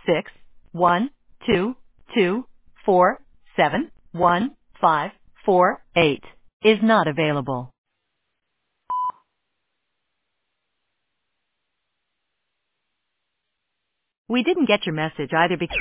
61224715448 is not available. We didn't get your message either because